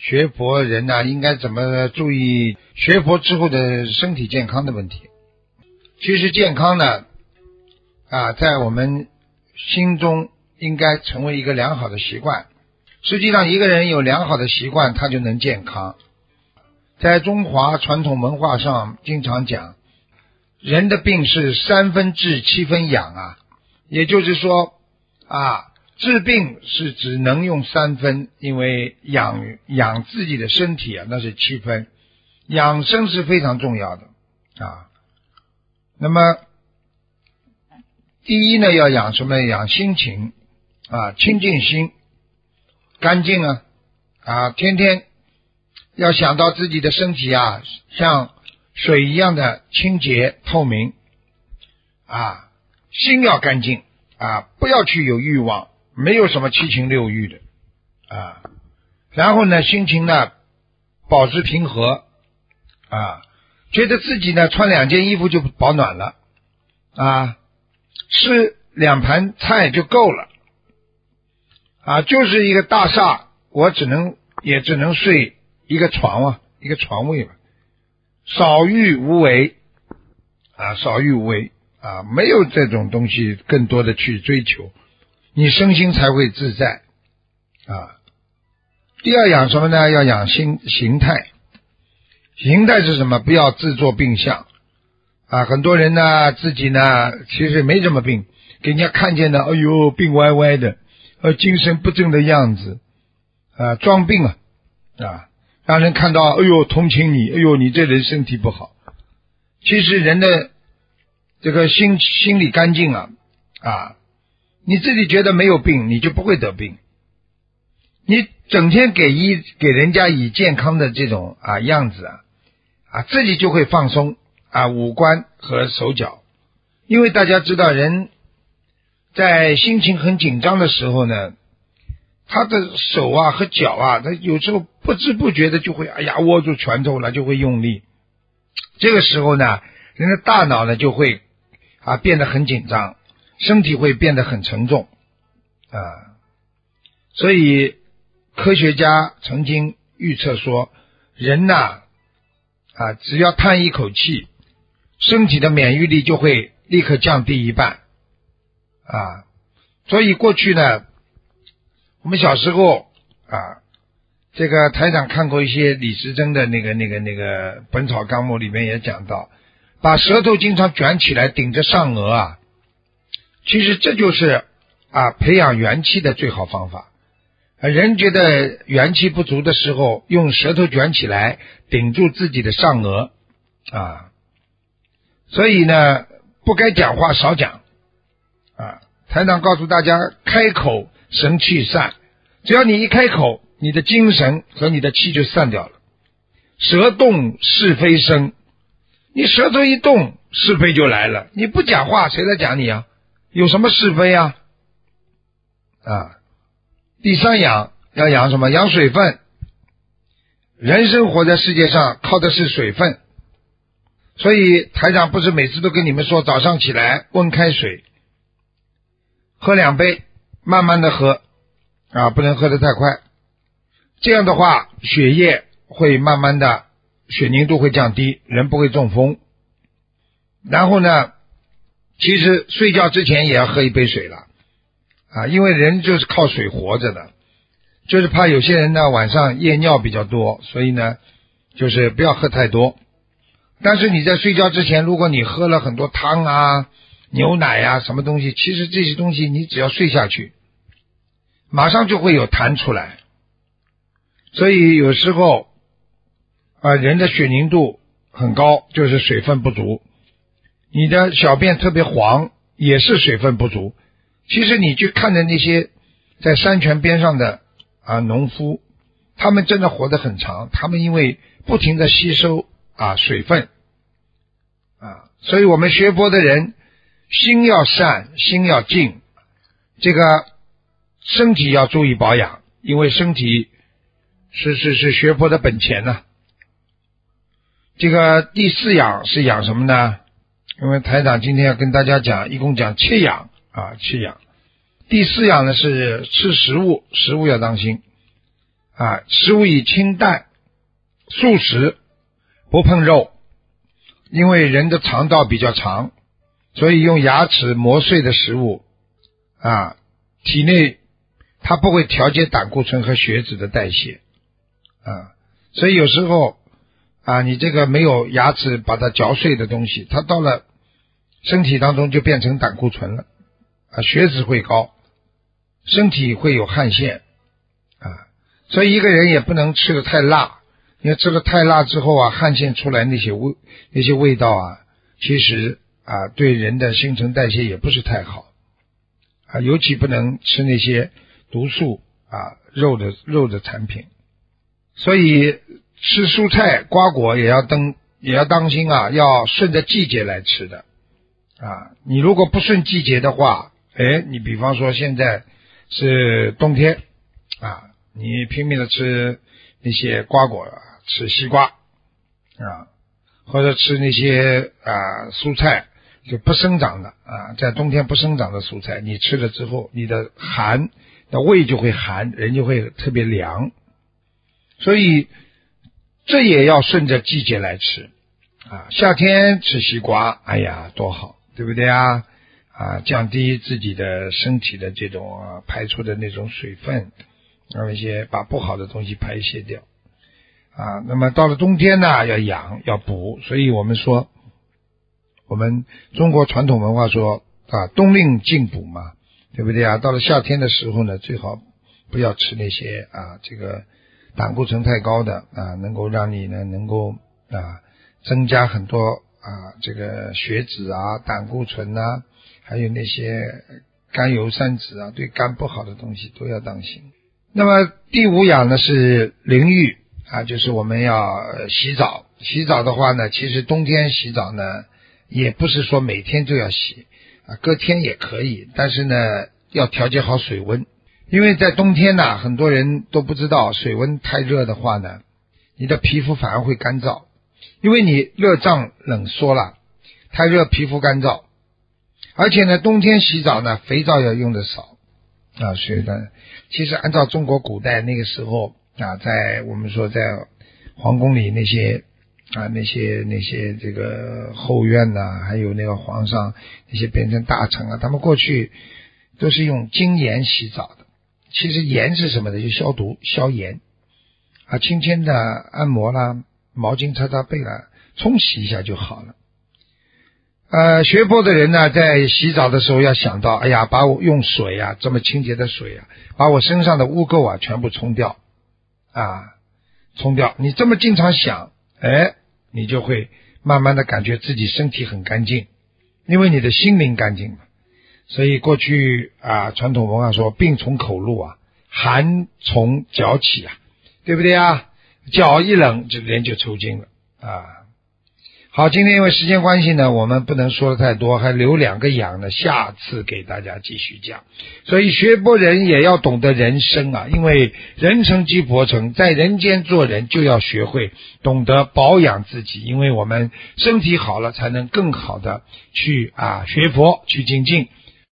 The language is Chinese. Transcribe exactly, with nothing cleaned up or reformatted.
学佛人呢、啊、应该怎么注意学佛之后的身体健康的问题。其实健康呢啊，在我们心中应该成为一个良好的习惯。实际上一个人有良好的习惯，他就能健康。在中华传统文化上经常讲，人的病是三分治七分养啊，也就是说啊，治病是只能用三分，因为养养自己的身体啊，那是七分，养生是非常重要的啊。那么第一呢，要养什么？养心情啊，清净心，干净啊啊，天天要想到自己的身体啊，像水一样的清洁透明啊，心要干净啊，不要去有欲望，没有什么七情六欲的啊。然后呢，心情呢保持平和啊，觉得自己呢穿两件衣服就保暖了啊，吃两盘菜就够了啊，就是一个大厦，我只能也只能睡一个床啊，一个床位吧，少欲无为啊，少欲无为啊，没有这种东西更多的去追求，你身心才会自在啊。第二养什么呢？要养心形态。形态是什么？不要自作病相啊！很多人呢，自己呢其实没什么病，给人家看见的，哎呦病歪歪的，呃精神不正的样子啊，装病啊啊，让人看到，哎呦同情你，哎呦你这人身体不好。其实人的这个心心理干净啊啊，你自己觉得没有病，你就不会得病。你整天给一给人家以健康的这种啊样子啊啊，自己就会放松啊五官和手脚。因为大家知道，人在心情很紧张的时候呢，他的手啊和脚啊，他有时候不知不觉的就会哎呀握住拳头了，就会用力。这个时候呢，人的大脑呢就会啊变得很紧张，身体会变得很沉重啊。所以科学家曾经预测说，人呐啊只要叹一口气，身体的免疫力就会立刻降低一半啊。所以过去呢，我们小时候啊，这个台长看过一些李时珍的那个那个那个《本草纲目》里面也讲到，把舌头经常卷起来顶着上颚啊，其实这就是啊培养元气的最好方法。人觉得元气不足的时候，用舌头卷起来顶住自己的上颚啊，所以呢不该讲话少讲啊。台长告诉大家，开口神气散，只要你一开口，你的精神和你的气就散掉了。舌动是非生，你舌头一动，是非就来了。你不讲话，谁来讲你啊？有什么是非啊？啊，第三养要养什么？养水分。人生活在世界上靠的是水分，所以台长不是每次都跟你们说，早上起来温开水喝两杯，慢慢的喝啊，不能喝得太快，这样的话血液会慢慢的血凝度会降低，人不会中风。然后呢，其实睡觉之前也要喝一杯水了啊，因为人就是靠水活着的，就是怕有些人呢晚上夜尿比较多，所以呢就是不要喝太多。但是你在睡觉之前，如果你喝了很多汤啊牛奶啊什么东西，其实这些东西你只要睡下去马上就会有痰出来。所以有时候啊人的血凝度很高，就是水分不足。你的小便特别黄，也是水分不足。其实你去看的那些在山泉边上的啊农夫，他们真的活得很长，他们因为不停的吸收啊水分啊，所以我们学佛的人心要善，心要静，这个身体要注意保养，因为身体是是是学佛的本钱呢、啊。这个第四养是养什么呢？因为台长今天要跟大家讲，一共讲七养啊，七养。第四养呢是吃食物，食物要当心啊，食物以清淡，素食，不碰肉。因为人的肠道比较长，所以用牙齿磨碎的食物啊，体内它不会调节胆固醇和血脂的代谢啊，所以有时候啊，你这个没有牙齿把它嚼碎的东西，它到了身体当中就变成胆固醇了啊，血脂会高，身体会有汗腺啊，所以一个人也不能吃得太辣，因为吃了太辣之后啊，汗腺出来那些味那些味道啊，其实啊对人的新陈代谢也不是太好啊，尤其不能吃那些毒素啊肉的肉的产品。所以吃蔬菜瓜果也要当也要当心啊，要顺着季节来吃的啊。你如果不顺季节的话，哎，你比方说现在是冬天啊，你拼命的吃那些瓜果，吃西瓜啊，或者吃那些啊蔬菜就不生长的啊，在冬天不生长的蔬菜，你吃了之后，你的寒的胃就会寒，人就会特别凉。所以这也要顺着季节来吃啊。夏天吃西瓜，哎呀多好，对不对啊？啊，降低自己的身体的这种、啊、排出的那种水分，让一些把不好的东西排泄掉啊。那么到了冬天呢，要养要补，所以我们说，我们中国传统文化说啊，冬令进补嘛，对不对啊？到了夏天的时候呢，最好不要吃那些啊这个胆固醇太高的啊，能够让你呢能够啊增加很多啊这个血脂啊、胆固醇啊，还有那些甘油三酯啊，对肝不好的东西都要当心。那么第五养呢是淋浴啊，就是我们要洗澡。洗澡的话呢，其实冬天洗澡呢，也不是说每天就要洗啊，隔天也可以，但是呢要调节好水温。因为在冬天呢，很多人都不知道水温太热的话呢，你的皮肤反而会干燥，因为你热胀冷缩了，太热皮肤干燥。而且呢，冬天洗澡呢，肥皂要用的少啊，所以呢，其实按照中国古代那个时候啊，在我们说在皇宫里那些啊那些那些这个后院呐、啊，还有那个皇上那些变成大臣啊，他们过去都是用精盐洗澡的。其实盐是什么呢？就消毒消炎啊，轻轻的按摩啦，毛巾擦擦背啦，冲洗一下就好了。呃，学佛的人呢，在洗澡的时候要想到，哎呀，把我用水啊，这么清洁的水啊，把我身上的污垢啊全部冲掉啊，冲掉。你这么经常想，哎，你就会慢慢的感觉自己身体很干净，因为你的心灵干净嘛。所以过去啊，传统文化说病从口入啊，寒从脚起啊，对不对啊？脚一冷，这人就抽筋了啊。好，今天因为时间关系呢，我们不能说的太多，还留两个养呢，下次给大家继续讲。所以学佛人也要懂得人生啊，因为人成即佛成，在人间做人就要学会懂得保养自己，因为我们身体好了，才能更好的去啊学佛去精进。